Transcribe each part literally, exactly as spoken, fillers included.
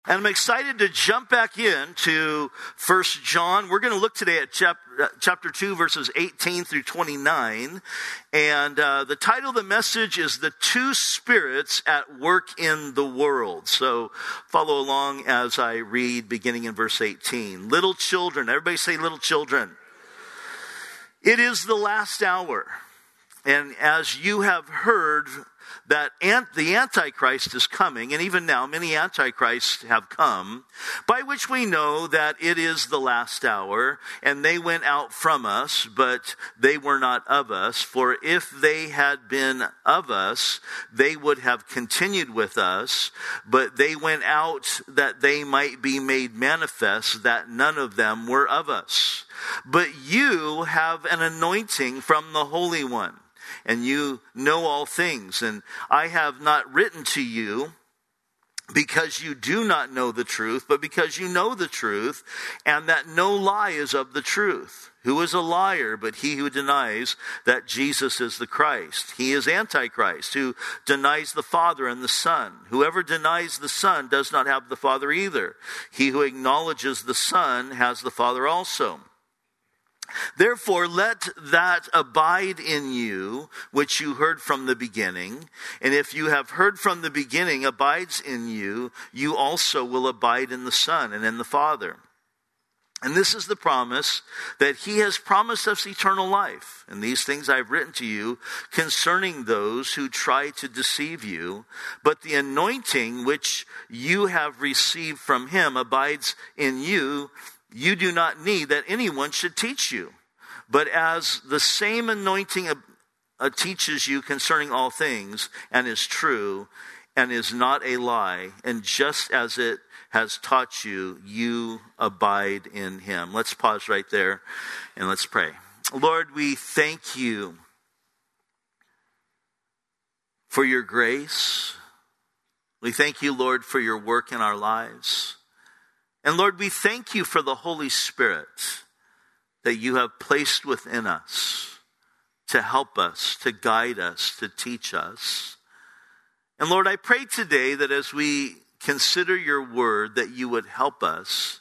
And I'm excited to jump back in to First John. We're going to look today at chapter, chapter two, verses eighteen through twenty-nine. And uh, the title of the message is The Two Spirits at Work in the World. So follow along as I read, beginning in verse eighteen. Little children, everybody say little children. It is the last hour. And as you have heard that ant, the Antichrist is coming, and even now many Antichrists have come, by which we know that it is the last hour, and they went out from us, but they were not of us. For if they had been of us, they would have continued with us, but they went out that they might be made manifest that none of them were of us. But you have an anointing from the Holy One, and you know all things. And I have not written to you because you do not know the truth, but because you know the truth, and that no lie is of the truth. Who is a liar but he who denies that Jesus is the Christ? He is Antichrist, who denies the Father and the Son. Whoever denies the Son does not have the Father either. He who acknowledges the Son has the Father also. Therefore, let that abide in you, which you heard from the beginning. And if you have heard from the beginning abides in you, you also will abide in the Son and in the Father. And this is the promise, that he has promised us eternal life. And these things I've written to you concerning those who try to deceive you. But the anointing which you have received from him abides in you. You do not need that anyone should teach you. But as the same anointing uh, teaches you concerning all things, and is true, and is not a lie, and just as it has taught you, you abide in him. Let's pause right there, and let's pray. Lord, we thank you for your grace. We thank you, Lord, for your work in our lives. And Lord, we thank you for the Holy Spirit that you have placed within us to help us, to guide us, to teach us. And Lord, I pray today that as we consider your word, that you would help us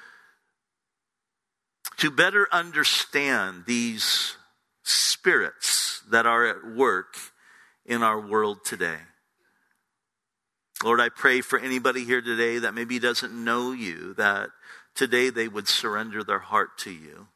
to better understand these spirits that are at work in our world today. Lord, I pray for anybody here today that maybe doesn't know you, that today they would surrender their heart to you.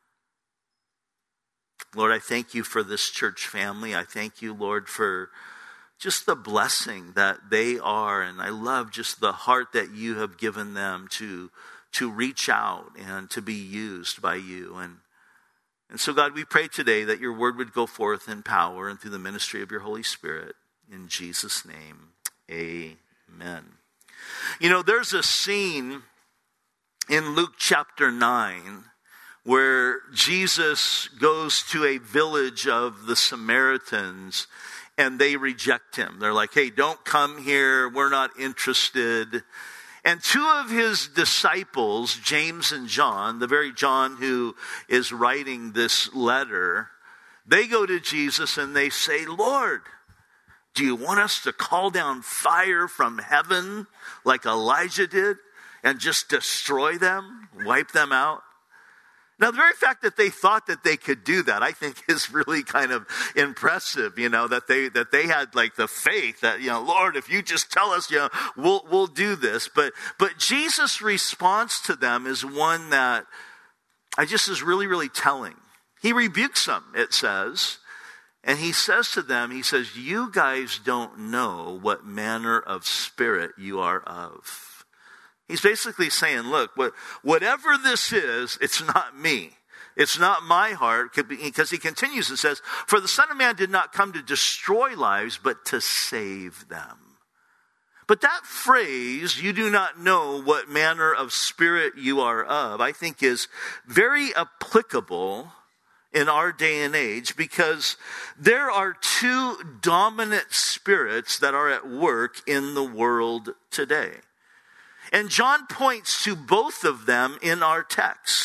Lord, I thank you for this church family. I thank you, Lord, for just the blessing that they are. And I love just the heart that you have given them to, to reach out and to be used by you. And, and so, God, we pray today that your word would go forth in power and through the ministry of your Holy Spirit. In Jesus' name. Amen. You know, there's a scene in Luke chapter nine where Jesus goes to a village of the Samaritans and they reject him. They're like, hey, don't come here. We're not interested. And two of his disciples, James and John, the very John who is writing this letter, they go to Jesus and they say, Lord, do you want us to call down fire from heaven like Elijah did and just destroy them, wipe them out? Now, the very fact that they thought that they could do that, I think is really kind of impressive, you know, that they that they had like the faith that, you know, Lord, if you just tell us, you know, we'll we'll do this. But but Jesus' response to them is one that I just is really, really telling. He rebukes them, it says. And he says to them, he says, you guys don't know what manner of spirit you are of. He's basically saying, look, what, whatever this is, it's not me. It's not my heart, because he continues and says, for the Son of Man did not come to destroy lives, but to save them. But that phrase, you do not know what manner of spirit you are of, I think is very applicable in our day and age, because there are two dominant spirits that are at work in the world today. And John points to both of them in our text.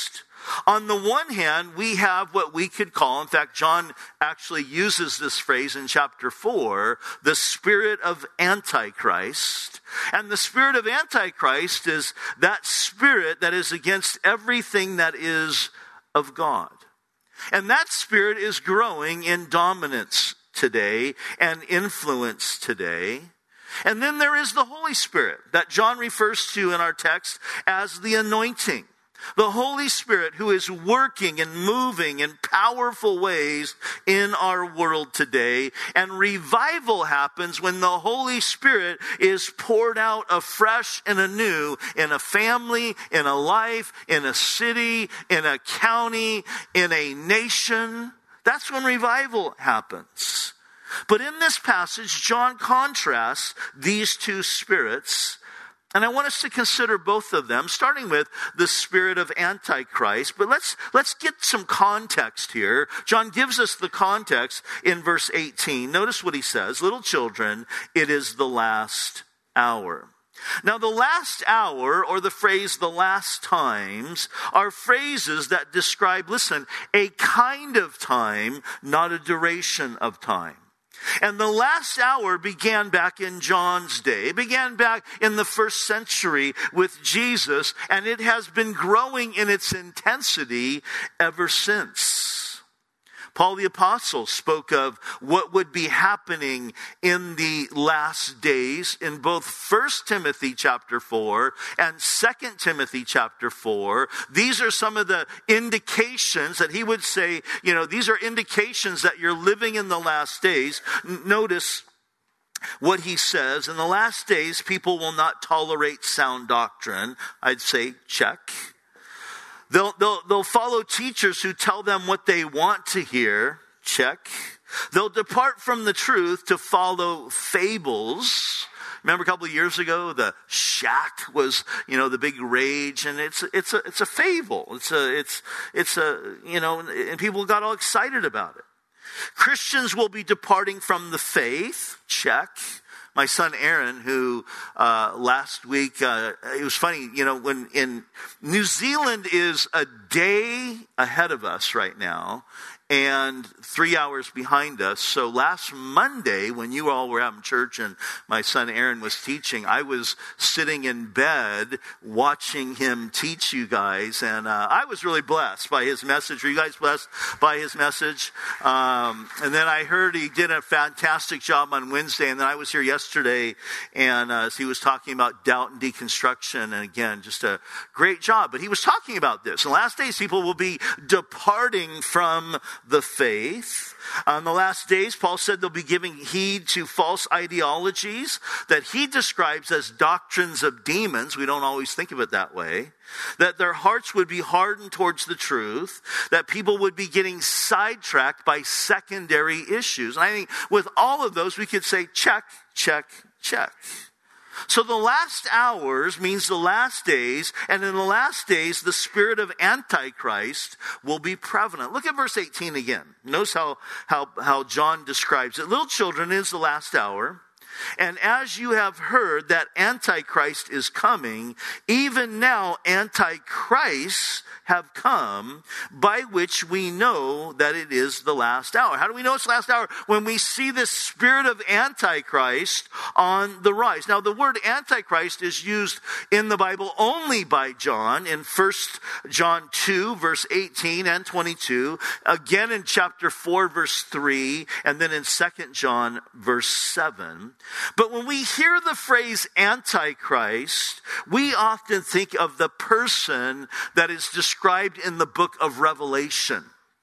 On the one hand, we have what we could call, in fact, John actually uses this phrase in chapter four, the spirit of Antichrist. And the spirit of Antichrist is that spirit that is against everything that is of God. And that spirit is growing in dominance today and influence today. And then there is the Holy Spirit that John refers to in our text as the anointing. The Holy Spirit who is working and moving in powerful ways in our world today. And revival happens when the Holy Spirit is poured out afresh and anew in a family, in a life, in a city, in a county, in a nation. That's when revival happens. But in this passage, John contrasts these two spirits. And I want us to consider both of them, starting with the spirit of Antichrist. But let's, let's get some context here. John gives us the context in verse eighteen. Notice what he says. Little children, it is the last hour. Now, the last hour, or the phrase the last times, are phrases that describe, listen, a kind of time, not a duration of time. And the last hour began back in John's day. It began back in the first century with Jesus, and it has been growing in its intensity ever since. Paul the Apostle spoke of what would be happening in the last days in both First Timothy chapter four and Second Timothy chapter four. These are some of the indications that he would say, you know, these are indications that you're living in the last days. Notice what he says. In the last days, people will not tolerate sound doctrine. I'd say check. They'll, they'll, they'll follow teachers who tell them what they want to hear. Check. They'll depart from the truth to follow fables. Remember a couple of years ago, the shack was, you know, the big rage, and it's it's a it's a fable. It's a it's it's a you know, and people got all excited about it. Christians will be departing from the faith. Check. My son Aaron, who uh, last week, uh, it was funny, you know, when in New Zealand is a day ahead of us right now and three hours behind us. So last Monday, when you all were having church and my son Aaron was teaching, I was sitting in bed watching him teach you guys. And uh, I was really blessed by his message. Were you guys blessed by his message? Um, and then I heard he did a fantastic job on Wednesday. And then I was here yesterday, and uh, he was talking about doubt and deconstruction. And again, just a great job. But he was talking about this. In the last days, people will be departing from the faith. On the last days, Paul said they'll be giving heed to false ideologies that he describes as doctrines of demons. We don't always think of it that way. That their hearts would be hardened towards the truth. That people would be getting sidetracked by secondary issues. And I think with all of those, we could say check, check, check. So the last hours means the last days, and in the last days, the spirit of Antichrist will be prevalent. Look at verse eighteen again. Notice how, how, how John describes it. Little children, it is the last hour. And as you have heard that Antichrist is coming, even now Antichrists have come, by which we know that it is the last hour. How do we know it's the last hour? When we see this spirit of Antichrist on the rise. Now, the word Antichrist is used in the Bible only by John in First John two, verse eighteen and twenty-two, again in chapter four, verse three, and then in Second John, verse seven. But when we hear the phrase Antichrist, we often think of the person that is described in the book of Revelation,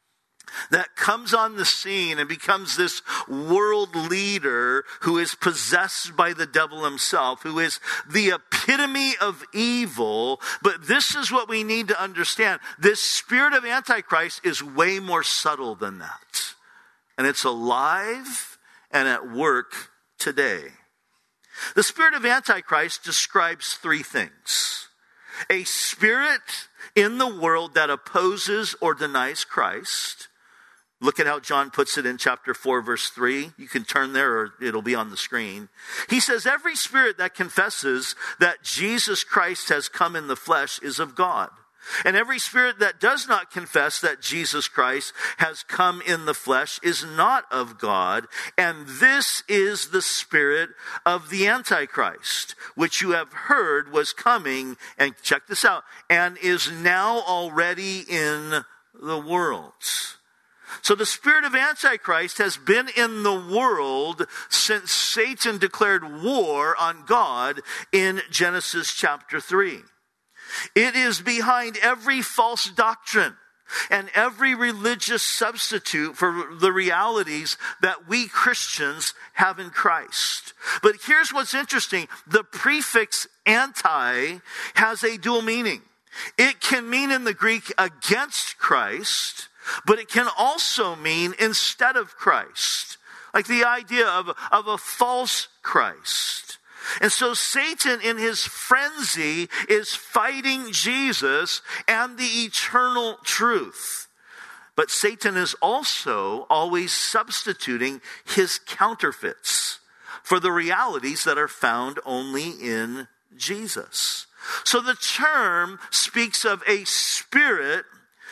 that comes on the scene and becomes this world leader who is possessed by the devil himself, who is the epitome of evil. But this is what we need to understand. This spirit of Antichrist is way more subtle than that. And it's alive and at work today. The spirit of Antichrist describes three things. A spirit in the world that opposes or denies Christ. Look at how John puts it in chapter four, verse three. You can turn there or it'll be on the screen. He says, every spirit that confesses that Jesus Christ has come in the flesh is of God. And every spirit that does not confess that Jesus Christ has come in the flesh is not of God. And this is the spirit of the Antichrist, which you have heard was coming, and check this out, and is now already in the world. So the spirit of Antichrist has been in the world since Satan declared war on God in Genesis chapter three. It is behind every false doctrine and every religious substitute for the realities that we Christians have in Christ. But here's what's interesting. The prefix anti has a dual meaning. It can mean in the Greek against Christ, but it can also mean instead of Christ. Like the idea of, of a false Christ. And so Satan in his frenzy is fighting Jesus and the eternal truth. But Satan is also always substituting his counterfeits for the realities that are found only in Jesus. So the term speaks of a spirit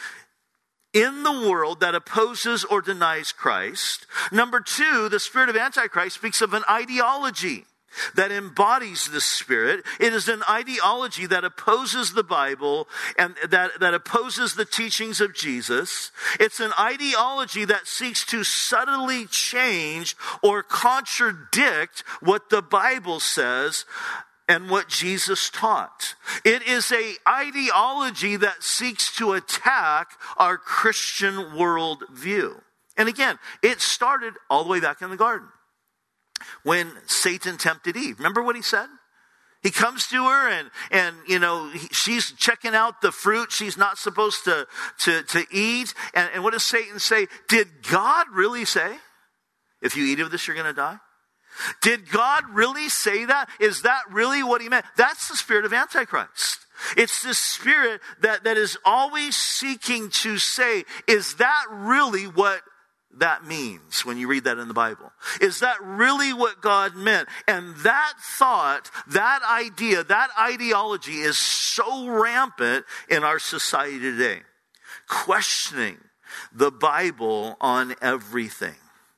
in the world that opposes or denies Christ. Number two, the spirit of Antichrist speaks of an ideology that embodies this spirit. It is an ideology that opposes the Bible and that, that opposes the teachings of Jesus. It's an ideology that seeks to subtly change or contradict what the Bible says and what Jesus taught. It is an ideology that seeks to attack our Christian worldview. And again, it started all the way back in the garden when Satan tempted Eve. Remember what he said? He comes to her and, and you know, he, she's checking out the fruit she's not supposed to, to, to eat. And, and what does Satan say? Did God really say, if you eat of this, you're going to die? Did God really say that? Is that really what he meant? That's the spirit of Antichrist. It's the spirit that, that is always seeking to say, is that really what that means when you read that in the Bible? Is that really what God meant? And that thought, that idea, that ideology is so rampant in our society today. Questioning the Bible on everything.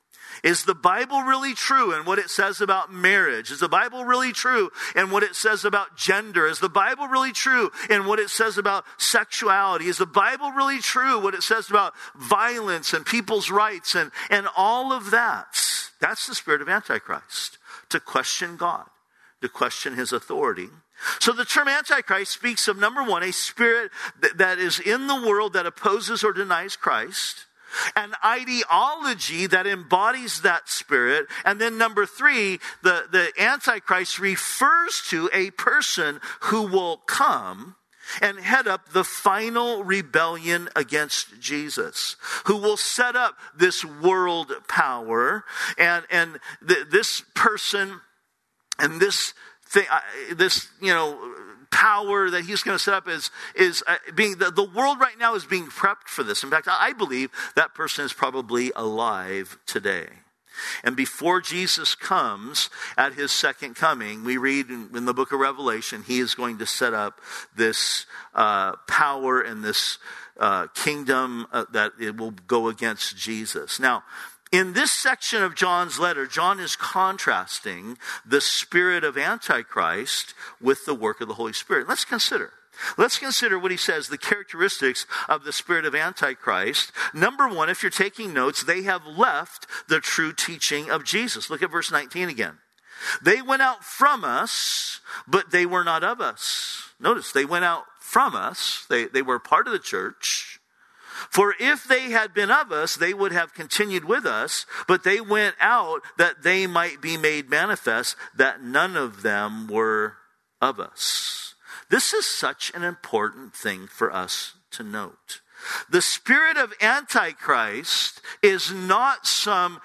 Is the Bible really true in what it says about marriage? Is the Bible really true in what it says about gender? Is the Bible really true in what it says about sexuality? Is the Bible really true what it says about violence and people's rights and, and all of that? That's the spirit of Antichrist. To question God, to question his authority. So the term Antichrist speaks of, number one, a spirit that, that is in the world that opposes or denies Christ. An ideology that embodies that spirit. And then number three, the, the Antichrist refers to a person who will come and head up the final rebellion against Jesus, who will set up this world power. And, and th- this person and this thing, uh, this, you know, power that he's going to set up is, is uh, being, the, the world right now is being prepped for this. In fact, I believe that person is probably alive today. And before Jesus comes at his second coming, we read in, in the book of Revelation, he is going to set up this uh, power and this uh, kingdom uh, that it will go against Jesus. Now, in this section of John's letter, John is contrasting the spirit of Antichrist with the work of the Holy Spirit. Let's consider. Let's consider what he says, the characteristics of the spirit of Antichrist. Number one, if you're taking notes, they have left the true teaching of Jesus. Look at verse nineteen again. They went out from us, but they were not of us. Notice, they went out from us. They, they were part of the church. For if they had been of us, they would have continued with us, but they went out that they might be made manifest that none of them were of us. This is such an important thing for us to note. The spirit of Antichrist is not some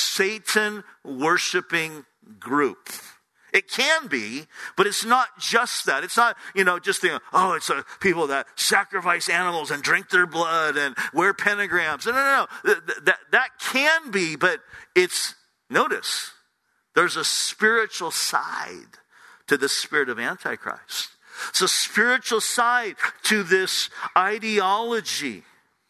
Satan-worshiping group. It can be, but it's not just that. It's not, you know, just the, oh, it's uh, people that sacrifice animals and drink their blood and wear pentagrams. No, no, no. That, that, that can be, but it's, notice, there's a spiritual side to the spirit of Antichrist. It's a spiritual side to this ideology.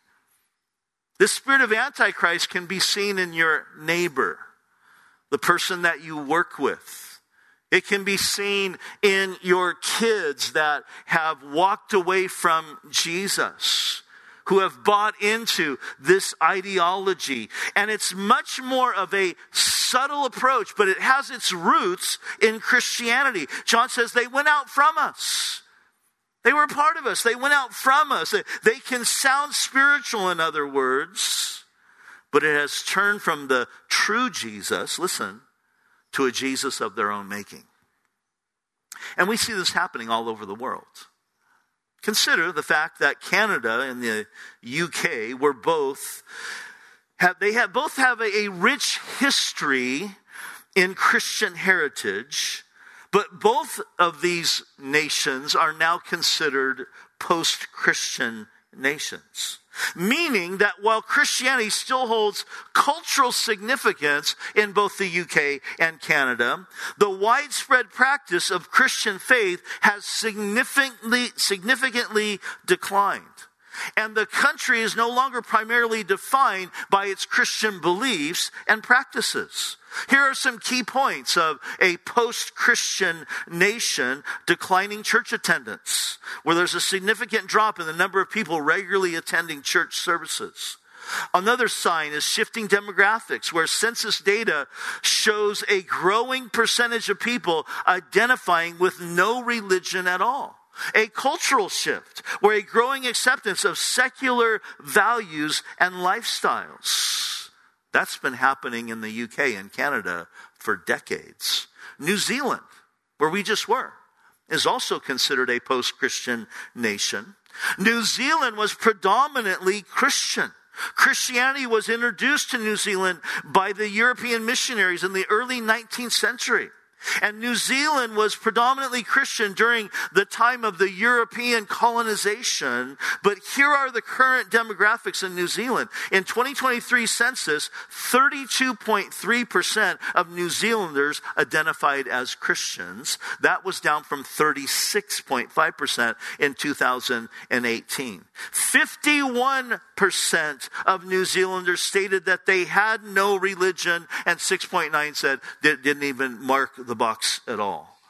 This spirit of Antichrist can be seen in your neighbor, the person that you work with. It can be seen in your kids that have walked away from Jesus, who have bought into this ideology. And it's much more of a subtle approach, but it has its roots in Christianity. John says they went out from us. They were a part of us. They went out from us. They can sound spiritual, in other words, but it has turned from the true Jesus, listen, to a Jesus of their own making. And we see this happening all over the world. Consider the fact that Canada and the U K were both, have, they have both have a, a rich history in Christian heritage, but both of these nations are now considered post-Christian nations. Meaning that while Christianity still holds cultural significance in both the U K and Canada, the widespread practice of Christian faith has significantly, significantly declined. And the country is no longer primarily defined by its Christian beliefs and practices. Here are some key points of a post-Christian nation: declining church attendance, where there's a significant drop in the number of people regularly attending church services. Another sign is shifting demographics, where census data shows a growing percentage of people identifying with no religion at all. A cultural shift, where a growing acceptance of secular values and lifestyles. That's been happening in the U K and Canada for decades. New Zealand, where we just were, is also considered a post-Christian nation. New Zealand was predominantly Christian. Christianity was introduced to New Zealand by the European missionaries in the early nineteenth century. And New Zealand was predominantly Christian during the time of the European colonization. But here are the current demographics in New Zealand. In twenty twenty-three census, thirty-two point three percent of New Zealanders identified as Christians. That was down from thirty-six point five percent in two thousand eighteen. fifty-one percent of New Zealanders stated that they had no religion, and six point nine said they didn't even mark the box at all.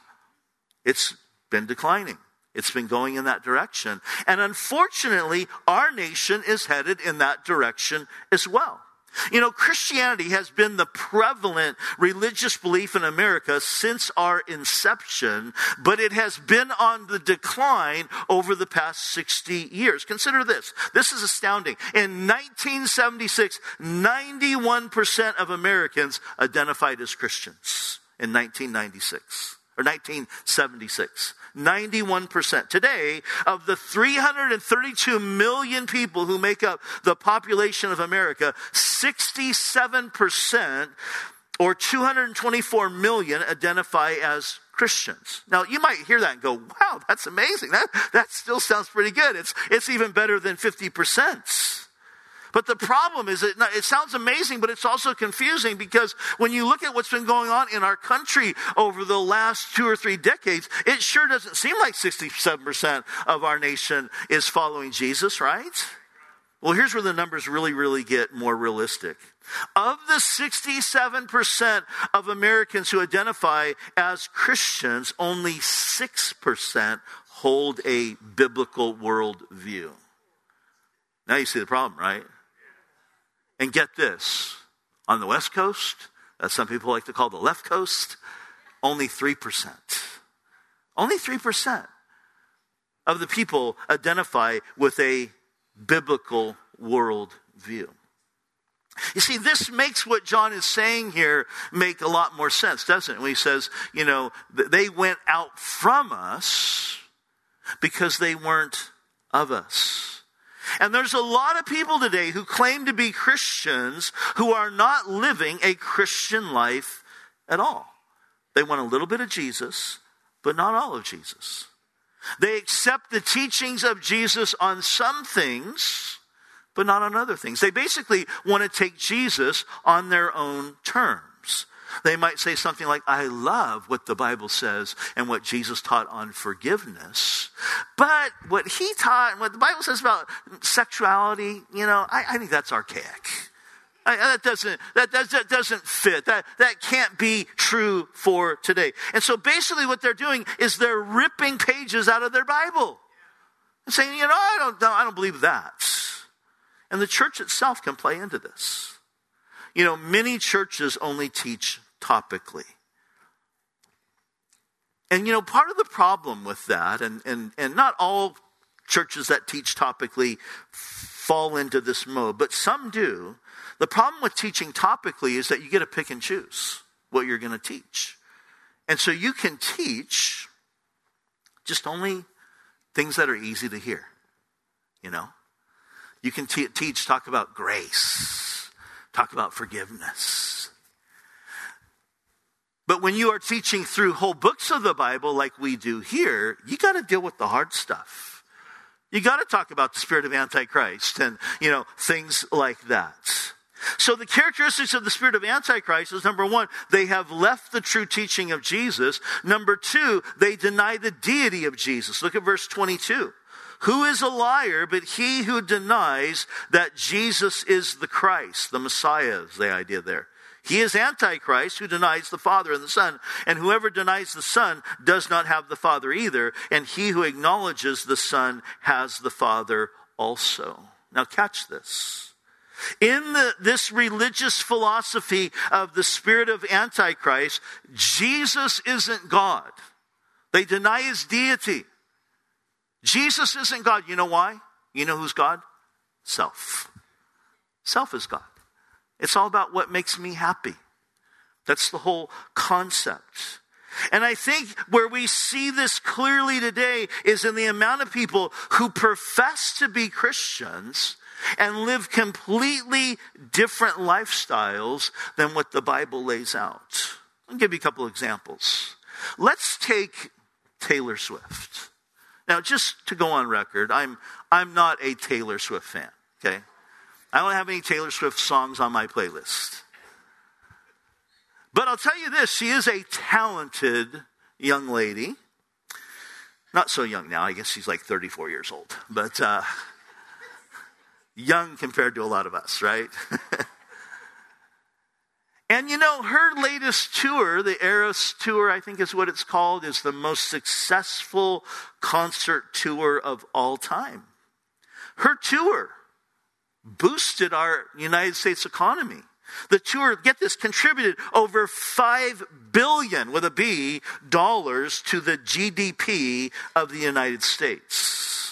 It's been declining. It's been going in that direction. And unfortunately, our nation is headed in that direction as well. You know, Christianity has been the prevalent religious belief in America since our inception, but it has been on the decline over the past sixty years. Consider this. This is astounding. In nineteen seventy-six, ninety-one percent of Americans identified as Christians. In nineteen ninety-six, or nineteen seventy-six. ninety-one percent. Today, of the three hundred thirty-two million people who make up the population of America, sixty-seven percent, or two hundred twenty-four million, identify as Christians. Now, you might hear that and go, wow, that's amazing. That, that still sounds pretty good. It's, it's even better than fifty percent. But the problem is, it, it sounds amazing, but it's also confusing, because when you look at what's been going on in our country over the last two or three decades, it sure doesn't seem like sixty-seven percent of our nation is following Jesus, right? Well, here's where the numbers really, really get more realistic. Of the sixty-seven percent of Americans who identify as Christians, only six percent hold a biblical worldview. Now you see the problem, right? And get this, on the West Coast, as some people like to call the left coast, only three percent. Only three percent of the people identify with a biblical worldview. You see, this makes what John is saying here make a lot more sense, doesn't it? When he says, you know, they went out from us because they weren't of us. And there's a lot of people today who claim to be Christians who are not living a Christian life at all. They want a little bit of Jesus, but not all of Jesus. They accept the teachings of Jesus on some things, but not on other things. They basically want to take Jesus on their own terms. They might say something like, I love what the Bible says and what Jesus taught on forgiveness. But what he taught and what the Bible says about sexuality, you know, I, I think that's archaic. I, that doesn't that, does, that doesn't fit. That that can't be true for today. And so basically what they're doing is they're ripping pages out of their Bible and saying, you know, I don't I don't believe that. And the church itself can play into this. You know, many churches only teach topically. And you know, part of the problem with that, and and and not all churches that teach topically fall into this mode, but some do. The problem with teaching topically is that you get to pick and choose what you're going to teach. And so you can teach just only things that are easy to hear, you know. You can te- teach, talk about grace, talk about forgiveness. But when you are teaching through whole books of the Bible like we do here, you got to deal with the hard stuff. You got to talk about the spirit of Antichrist and, you know, things like that. So the characteristics of the spirit of Antichrist is, number one, they have left the true teaching of Jesus. Number two, they deny the deity of Jesus. Look at verse twenty-two. Who is a liar but he who denies that Jesus is the Christ, the Messiah is the idea there. He is Antichrist who denies the Father and the Son. And whoever denies the Son does not have the Father either. And he who acknowledges the Son has the Father also. Now catch this. In the, this religious philosophy of the spirit of Antichrist, Jesus isn't God. They deny his deity. Jesus isn't God. You know why? You know who's God? Self. Self is God. It's all about what makes me happy. That's the whole concept. And I think where we see this clearly today is in the amount of people who profess to be Christians and live completely different lifestyles than what the Bible lays out. I'll give you a couple examples. Let's take Taylor Swift. Now, just to go on record, I'm I'm not a Taylor Swift fan, okay? I don't have any Taylor Swift songs on my playlist. But I'll tell you this, she is a talented young lady. Not so young now, I guess she's like thirty-four years old. But uh, young compared to a lot of us, right? And you know, her latest tour, the Eras Tour, I think is what it's called, is the most successful concert tour of all time. Her tour boosted our United States economy. The tour, get this, contributed over five billion, with a B, dollars to the G D P of the United States.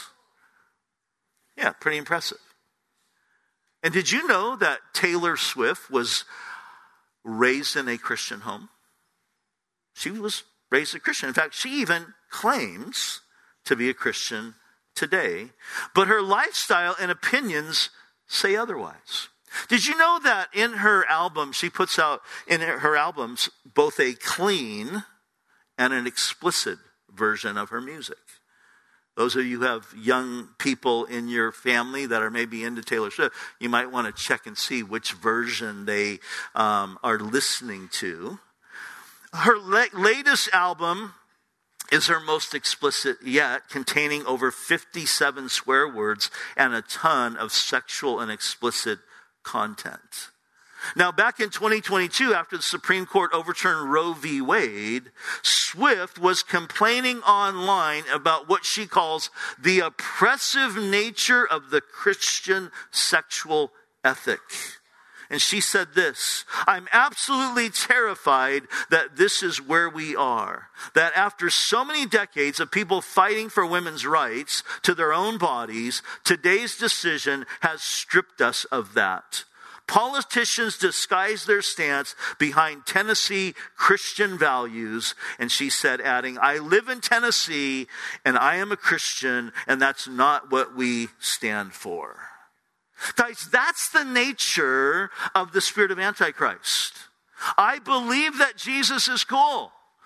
Yeah, pretty impressive. And did you know that Taylor Swift was raised in a Christian home? She was raised a Christian. In fact, she even claims to be a Christian today. But her lifestyle and opinions say otherwise. Did you know that in her album, she puts out in her albums both a clean and an explicit version of her music? Those of you who have young people in your family that are maybe into Taylor Swift, you might want to check and see which version they um, are listening to. Her la- latest album is her most explicit yet, containing over fifty-seven swear words and a ton of sexual and explicit content. Now, back in twenty twenty-two, after the Supreme Court overturned Roe v. Wade, Swift was complaining online about what she calls the oppressive nature of the Christian sexual ethic. And she said this, I'm absolutely terrified that this is where we are. That after so many decades of people fighting for women's rights to their own bodies, today's decision has stripped us of that. Politicians disguise their stance behind Tennessee Christian values. And she said, adding, I live in Tennessee and I am a Christian, and that's not what we stand for. Guys, that's the nature of the spirit of Antichrist. I believe that Jesus is cool.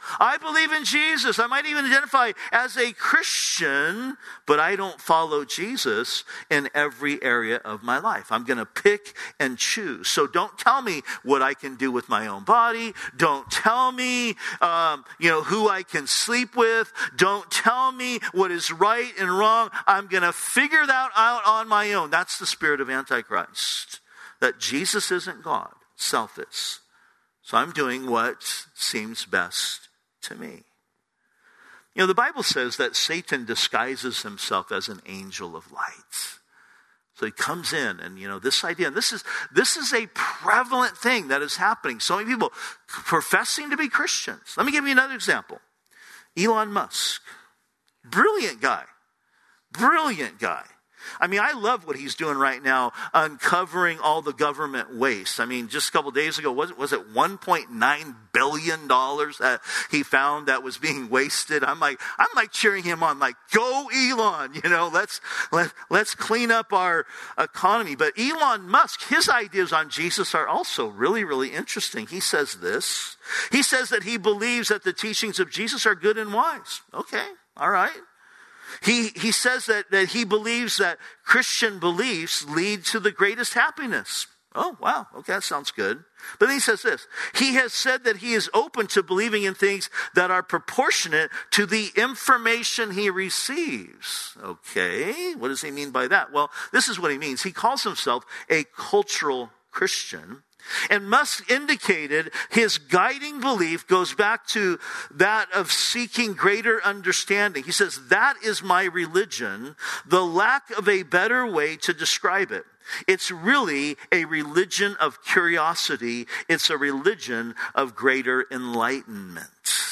I believe in Jesus. I might even identify as a Christian, but I don't follow Jesus in every area of my life. I'm going to pick and choose. So don't tell me what I can do with my own body. Don't tell me, um, you know, who I can sleep with. Don't tell me what is right and wrong. I'm going to figure that out on my own. That's the spirit of Antichrist. That Jesus isn't God. Self is. So I'm doing what seems best to me. You know, the Bible says that Satan disguises himself as an angel of light. So he comes in and, you know, this idea, and this is, this is a prevalent thing that is happening. So many people professing to be Christians. Let me give you another example. Elon Musk. Brilliant guy. Brilliant guy. I mean, I love what he's doing right now, uncovering all the government waste. I mean, just a couple days ago, was it, was it one point nine billion dollars that he found that was being wasted? I'm like, I'm like cheering him on, like, go Elon, you know, let's, let, let's clean up our economy. But Elon Musk, his ideas on Jesus are also really, really interesting. He says this, he says that he believes that the teachings of Jesus are good and wise. Okay, all right. He he says that, that he believes that Christian beliefs lead to the greatest happiness. Oh, wow. Okay, that sounds good. But then he says this. He has said that he is open to believing in things that are proportionate to the information he receives. Okay, what does he mean by that? Well, this is what he means. He calls himself a cultural Christian. And Musk indicated his guiding belief goes back to that of seeking greater understanding. He says, that is my religion, the lack of a better way to describe it. It's really a religion of curiosity. It's a religion of greater enlightenment.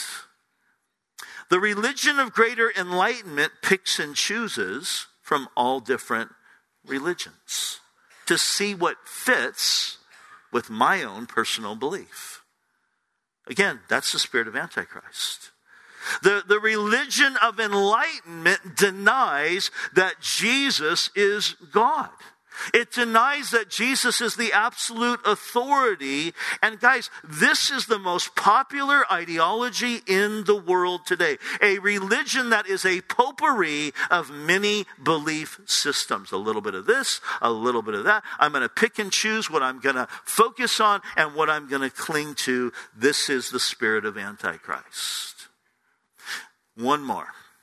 The religion of greater enlightenment picks and chooses from all different religions to see what fits with my own personal belief. Again, that's the spirit of Antichrist. The, the religion of enlightenment denies that Jesus is God. It denies that Jesus is the absolute authority. And guys, this is the most popular ideology in the world today. A religion that is a potpourri of many belief systems. A little bit of this, a little bit of that. I'm going to pick and choose what I'm going to focus on and what I'm going to cling to. This is the spirit of Antichrist. One more.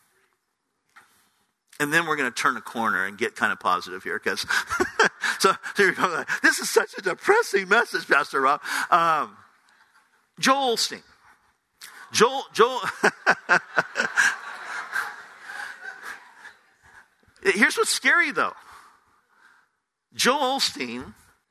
And then we're going to turn a corner and get kind of positive here, because so, so you're going like, this is such a depressing message, Pastor Rob. Um, Joel Osteen. Joel, Joel. Here's what's scary, though. Joel Osteen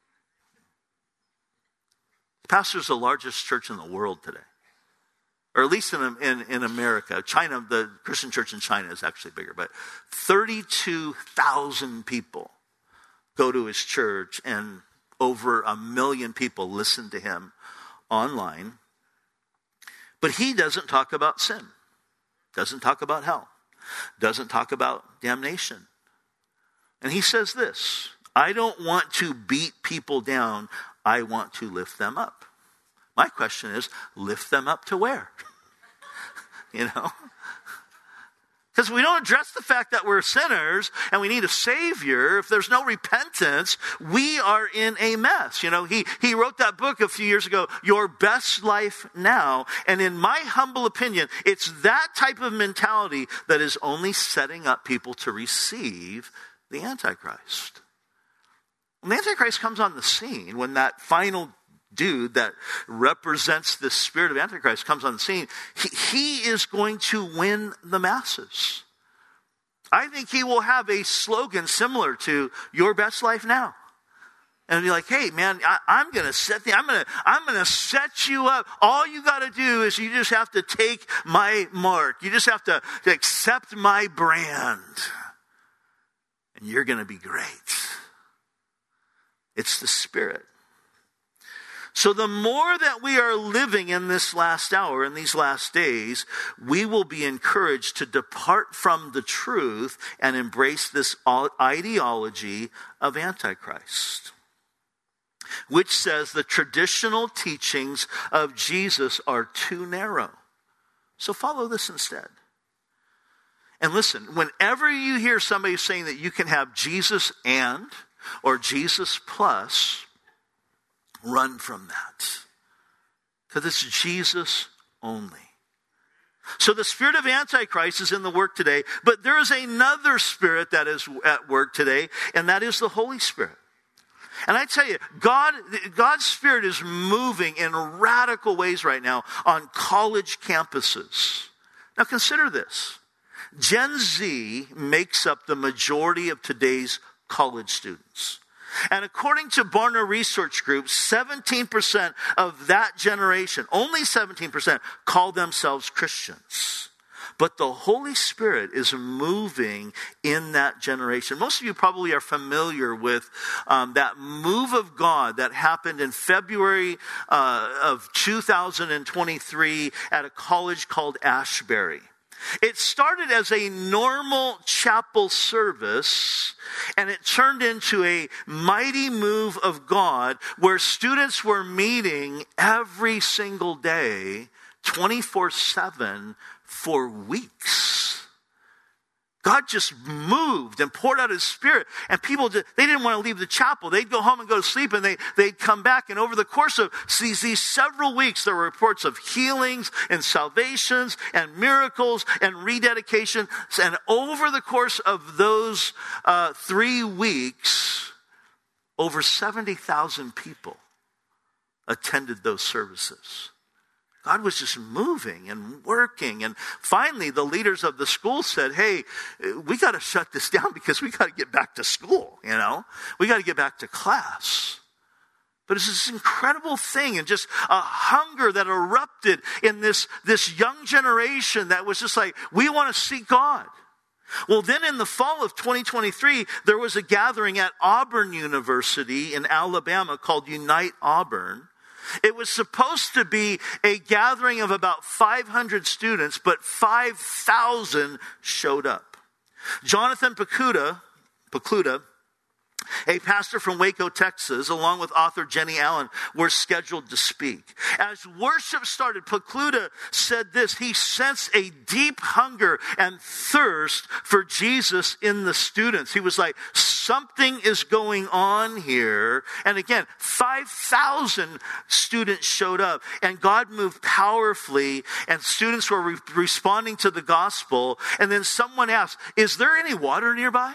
pastors the largest church in the world today. Or at least in, in, in America. China, the Christian church in China is actually bigger. But thirty-two thousand people go to his church, and over a million people listen to him online. But he doesn't talk about sin. Doesn't talk about hell. Doesn't talk about damnation. And he says this, I don't want to beat people down. I want to lift them up. My question is, lift them up to where? You know? Because we don't address the fact that we're sinners and we need a Savior. If there's no repentance, we are in a mess. You know, he, he wrote that book a few years ago, Your Best Life Now. And in my humble opinion, it's that type of mentality that is only setting up people to receive the Antichrist. When the Antichrist comes on the scene, when that final dude that represents the spirit of Antichrist comes on the scene, he, he is going to win the masses. I think he will have a slogan similar to Your Best Life Now. And be like, hey man, I, I'm going to set the, I'm going to, I'm going to set you up. All you got to do is you just have to take my mark. You just have to, to accept my brand. And you're going to be great. It's the spirit. So the more that we are living in this last hour, in these last days, we will be encouraged to depart from the truth and embrace this ideology of Antichrist, which says the traditional teachings of Jesus are too narrow. So follow this instead. And listen, whenever you hear somebody saying that you can have Jesus and or Jesus plus, run from that. Because it's Jesus only. So the spirit of Antichrist is in the work today, but there is another spirit that is at work today, and that is the Holy Spirit. And I tell you, God, God's Spirit is moving in radical ways right now on college campuses. Now consider this. Gen Z makes up the majority of today's college students. And according to Barna Research Group, seventeen percent of that generation, only seventeen percent, call themselves Christians. But the Holy Spirit is moving in that generation. Most of you probably are familiar with um, that move of God that happened in February uh, of two thousand twenty-three at a college called Ashbury. It started as a normal chapel service, and it turned into a mighty move of God where students were meeting every single day, twenty-four seven, for weeks. God just moved and poured out his Spirit, and people, just, they didn't want to leave the chapel. They'd go home and go to sleep, and they, they'd come back, and over the course of these, these several weeks, there were reports of healings and salvations and miracles and rededication, and over the course of those uh, three weeks, over seventy thousand people attended those services. God was just moving and working. And finally, the leaders of the school said, hey, we got to shut this down because we got to get back to school, you know. We got to get back to class. But it's this incredible thing and just a hunger that erupted in this, this young generation that was just like, we want to seek God. Well, then in the fall of twenty twenty-three, there was a gathering at Auburn University in Alabama called Unite Auburn. It was supposed to be a gathering of about five hundred students, but five thousand showed up. Jonathan Pokluda, Pokluda, a pastor from Waco, Texas, along with author Jenny Allen, were scheduled to speak. As worship started, Pokluda said this: he sensed a deep hunger and thirst for Jesus in the students. He was like, something is going on here. And again, five thousand students showed up, and God moved powerfully, and students were re- responding to the gospel. And then someone asked, is there any water nearby?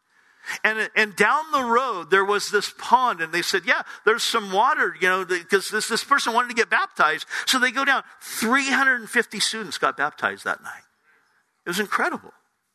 And, and down the road, there was this pond, and they said, yeah, there's some water, you know, because this, this person wanted to get baptized. So they go down. three hundred fifty students got baptized that night. It was incredible.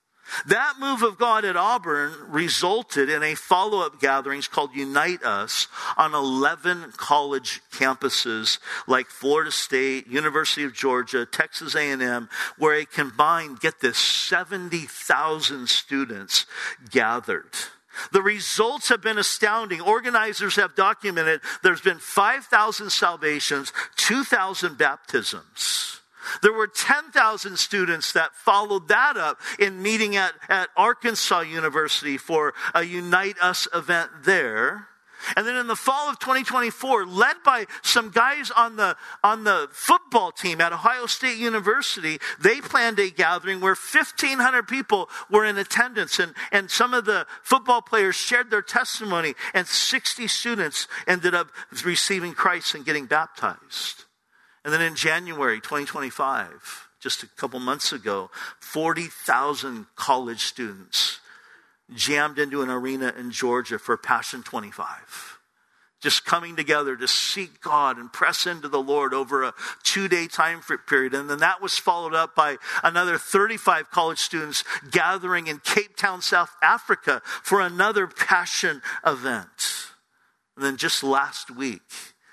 That move of God at Auburn resulted in a follow-up gatherings called Unite Us on eleven college campuses like Florida State, University of Georgia, Texas A and M, where a combined, get this, seventy thousand students gathered. The results have been astounding. Organizers have documented there's been five thousand salvations, two thousand baptisms. There were ten thousand students that followed that up in meeting at, at Arkansas University for a Unite Us event there. And then in the fall of twenty twenty-four, led by some guys on the, on the football team at Ohio State University, they planned a gathering where fifteen hundred people were in attendance. And, and some of the football players shared their testimony, and sixty students ended up receiving Christ and getting baptized. And then in January twenty twenty-five, just a couple months ago, forty thousand college students jammed into an arena in Georgia for Passion twenty-five. Just coming together to seek God and press into the Lord over a two-day time period. And then that was followed up by another thirty-five college students gathering in Cape Town, South Africa for another Passion event. And then just last week,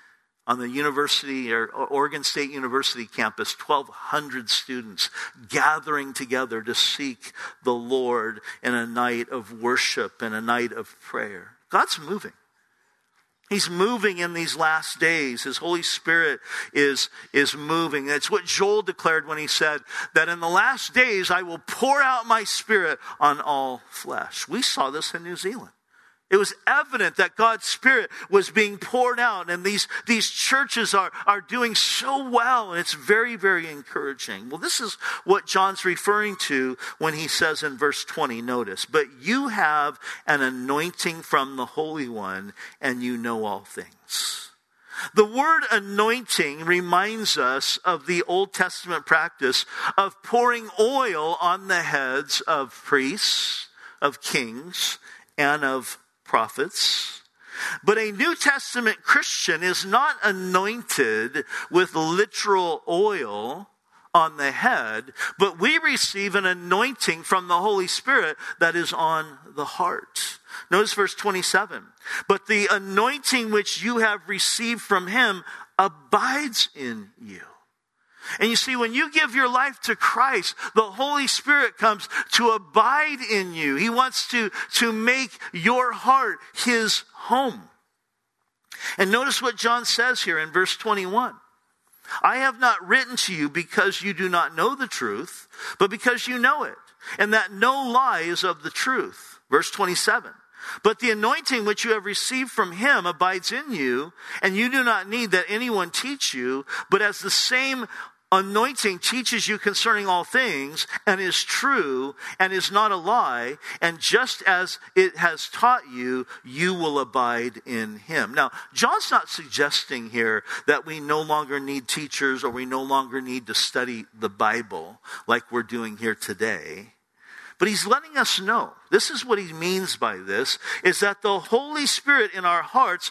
on the university or Oregon State University campus, twelve hundred students gathering together to seek the Lord in a night of worship and a night of prayer. God's moving. He's moving in these last days. His Holy Spirit is, is moving. That's what Joel declared when he said that in the last days I will pour out my Spirit on all flesh. We saw this in New Zealand. It was evident that God's Spirit was being poured out, and these, these churches are, are doing so well, and it's very, very encouraging. Well, this is what John's referring to when he says in verse twenty, notice, but you have an anointing from the Holy One, and you know all things. The word anointing reminds us of the Old Testament practice of pouring oil on the heads of priests, of kings, and of prophets. But a New Testament Christian is not anointed with literal oil on the head, but we receive an anointing from the Holy Spirit that is on the heart. Notice verse twenty-seven. But the anointing which you have received from him abides in you. And you see, when you give your life to Christ, the Holy Spirit comes to abide in you. He wants to, to make your heart his home. And notice what John says here in verse twenty-one. I have not written to you because you do not know the truth, but because you know it, and that no lie is of the truth. Verse twenty-seven. But the anointing which you have received from him abides in you, and you do not need that anyone teach you, but as the same anointing teaches you concerning all things, and is true, and is not a lie, and just as it has taught you, you will abide in him. Now, John's not suggesting here that we no longer need teachers or we no longer need to study the Bible like we're doing here today. But he's letting us know, this is what he means by this, is that the Holy Spirit in our hearts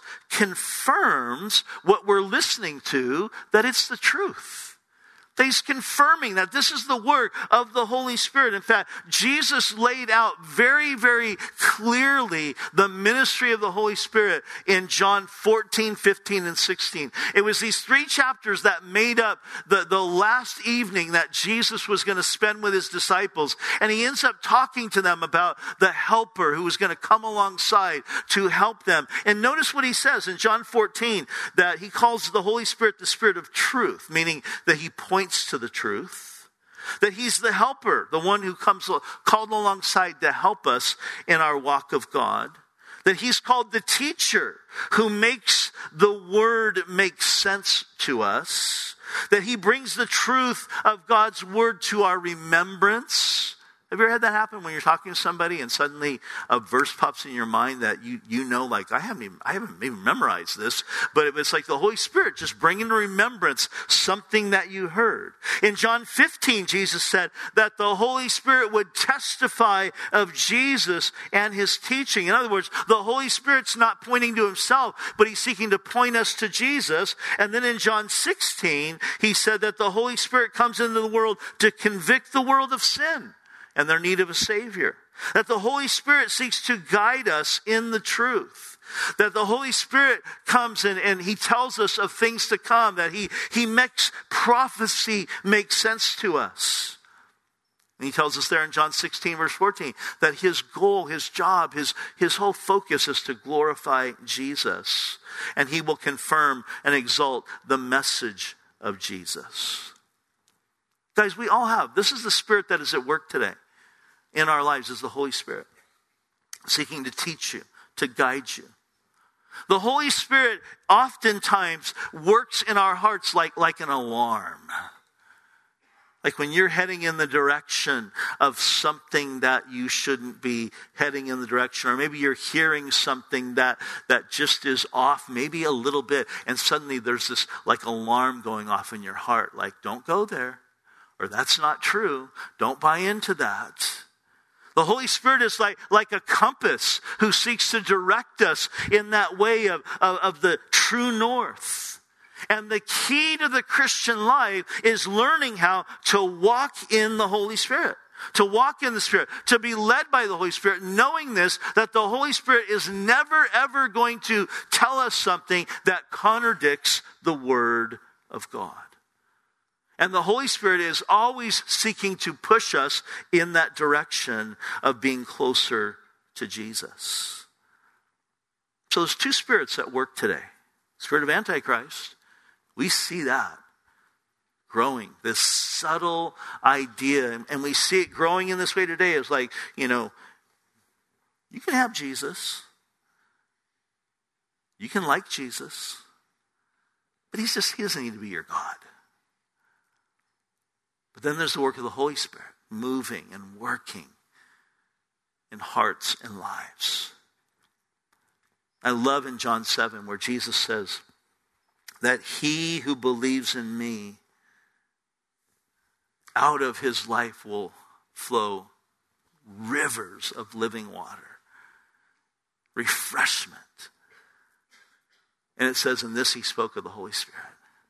confirms what we're listening to, that it's the truth. He's confirming that this is the work of the Holy Spirit. In fact, Jesus laid out very, very clearly the ministry of the Holy Spirit in John fourteen, fifteen, and sixteen. It was these three chapters that made up the, the last evening that Jesus was going to spend with his disciples. And he ends up talking to them about the helper who was going to come alongside to help them. And notice what he says in John fourteen, that he calls the Holy Spirit the Spirit of truth, meaning that he points to the truth, that he's the helper, the one who comes called alongside to help us in our walk of God, that he's called the teacher who makes the word make sense to us, that he brings the truth of God's word to our remembrance. Have you ever had that happen when you're talking to somebody and suddenly a verse pops in your mind that you you know, like, I haven't even, I haven't even memorized this, but it was like the Holy Spirit just bringing to remembrance something that you heard. In John fifteen, Jesus said that the Holy Spirit would testify of Jesus and his teaching. In other words, the Holy Spirit's not pointing to himself, but he's seeking to point us to Jesus. And then in John sixteen, he said that the Holy Spirit comes into the world to convict the world of sin and their need of a Savior. That the Holy Spirit seeks to guide us in the truth. That the Holy Spirit comes and, and he tells us of things to come. That he, he makes prophecy make sense to us. And he tells us there in John sixteen, verse fourteen, that his goal, his job, his, his whole focus is to glorify Jesus. And he will confirm and exalt the message of Jesus. Guys, we all have. This is the Spirit that is at work today in our lives, is the Holy Spirit, seeking to teach you, to guide you. The Holy Spirit oftentimes works in our hearts like, like an alarm. Like when you're heading in the direction of something that you shouldn't be heading in the direction, or maybe you're hearing something that, that just is off, maybe a little bit, and suddenly there's this like alarm going off in your heart, like, don't go there, or that's not true, don't buy into that. The Holy Spirit is like, like a compass who seeks to direct us in that way of, of, of the true north. And the key to the Christian life is learning how to walk in the Holy Spirit. To walk in the Spirit, to be led by the Holy Spirit, knowing this, that the Holy Spirit is never, ever going to tell us something that contradicts the Word of God. And the Holy Spirit is always seeking to push us in that direction of being closer to Jesus. So there's two spirits at work today. Spirit of Antichrist, we see that growing, this subtle idea. And we see it growing in this way today. It's like, you know, you can have Jesus. You can like Jesus, but he's just, he doesn't need to be your God. But then there's the work of the Holy Spirit, moving and working in hearts and lives. I love in John seven where Jesus says that he who believes in me, out of his life will flow rivers of living water, refreshment. And it says in this he spoke of the Holy Spirit.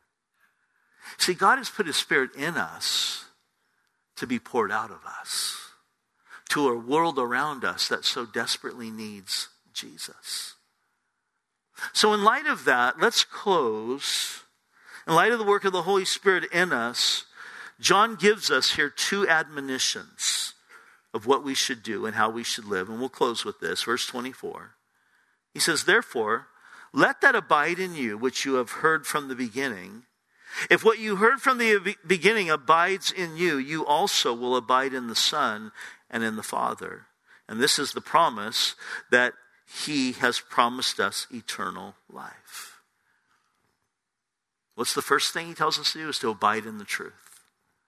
See, God has put his Spirit in us to be poured out of us to a world around us that so desperately needs Jesus. So in light of that, let's close. In light of the work of the Holy Spirit in us, John gives us here two admonitions of what we should do and how we should live. And we'll close with this, verse twenty-four. He says, therefore, let that abide in you which you have heard from the beginning. If what you heard from the beginning abides in you, you also will abide in the Son and in the Father. And this is the promise that he has promised us eternal life. What's the first thing he tells us to do? Is to abide in the truth.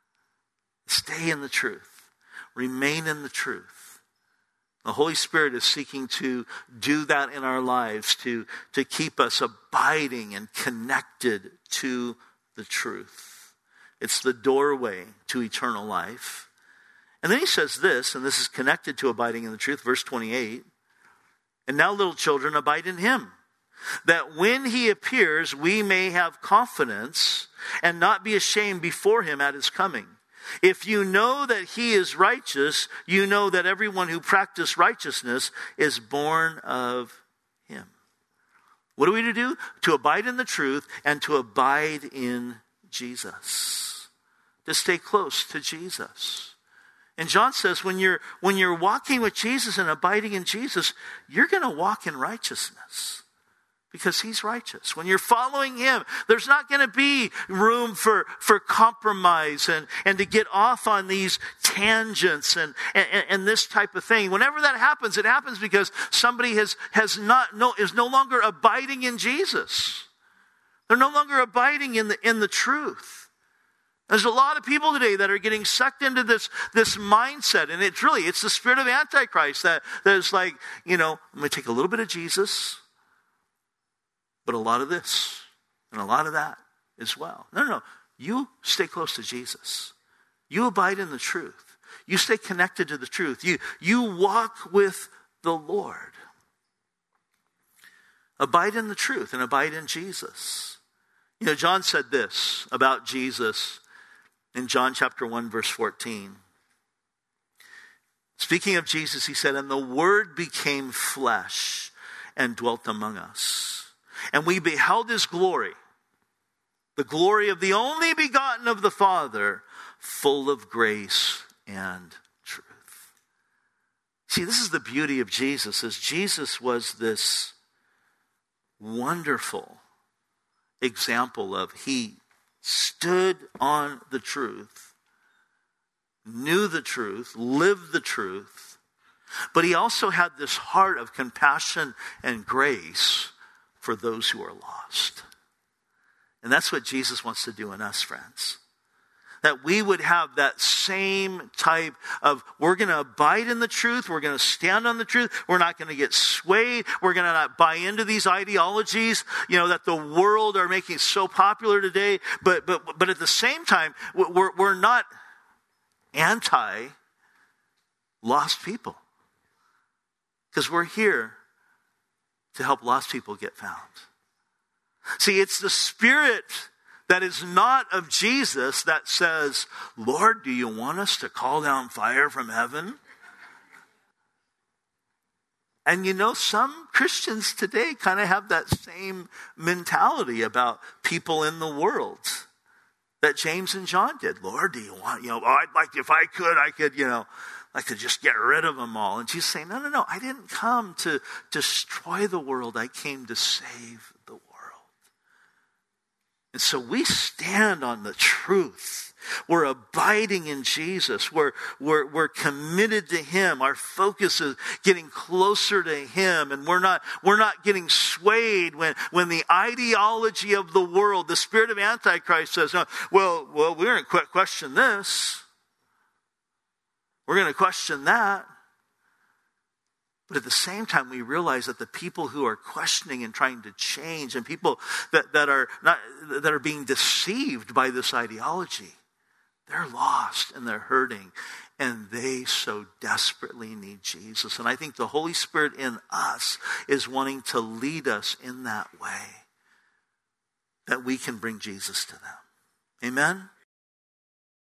Stay in the truth. Remain in the truth. The Holy Spirit is seeking to do that in our lives, to, to keep us abiding and connected to the truth. It's the doorway to eternal life. And then he says this, and this is connected to abiding in the truth, verse twenty-eight. And now, little children, abide in him, that when he appears, we may have confidence and not be ashamed before him at his coming. If you know that he is righteous, you know that everyone who practices righteousness is born of him. What are we to do? To abide in the truth and to abide in Jesus. To stay close to Jesus. And John says when you're, when you're walking with Jesus and abiding in Jesus, you're going to walk in righteousness. Because he's righteous. When you're following him, there's not going to be room for, for compromise and, and to get off on these tangents and, and, and this type of thing. Whenever that happens, it happens because somebody has, has not, no, is no longer abiding in Jesus. They're no longer abiding in the, in the truth. There's a lot of people today that are getting sucked into this, this mindset. And it's really, it's the spirit of Antichrist that, that is like, you know, I'm going to take a little bit of Jesus, but a lot of this and a lot of that as well. No, no, no. You stay close to Jesus. You abide in the truth. You stay connected to the truth. You, you walk with the Lord. Abide in the truth and abide in Jesus. You know, John said this about Jesus in John chapter one, verse fourteen. Speaking of Jesus, he said, and the Word became flesh and dwelt among us. And we beheld his glory, the glory of the only begotten of the Father, full of grace and truth. See, this is the beauty of Jesus, is Jesus was this wonderful example of he stood on the truth, knew the truth, lived the truth, but he also had this heart of compassion and grace for those who are lost. And that's what Jesus wants to do in us, friends. That we would have that same type of, we're going to abide in the truth, we're going to stand on the truth, we're not going to get swayed, we're going to not buy into these ideologies, you know, that the world are making so popular today, but but but at the same time, we're, we're not anti-lost people. Because we're here to help lost people get found. See, it's the spirit that is not of Jesus that says, Lord, do you want us to call down fire from heaven? And you know, some Christians today kind of have that same mentality about people in the world that James and John did. Lord, do you want, you know, oh, I'd like, if I could, I could, you know, like to just get rid of them all. And Jesus saying, no, no, no, I didn't come to destroy the world. I came to save the world. And so we stand on the truth. We're abiding in Jesus. We're, we're, we're committed to Him. Our focus is getting closer to Him. And we're not, we're not getting swayed when, when the ideology of the world, the spirit of Antichrist says, no, well, well, we're going to question this. We're going to question that. But at the same time, we realize that the people who are questioning and trying to change, and people that, that are not, that are being deceived by this ideology, they're lost and they're hurting, and they so desperately need Jesus. And I think the Holy Spirit in us is wanting to lead us in that way, that we can bring Jesus to them. Amen?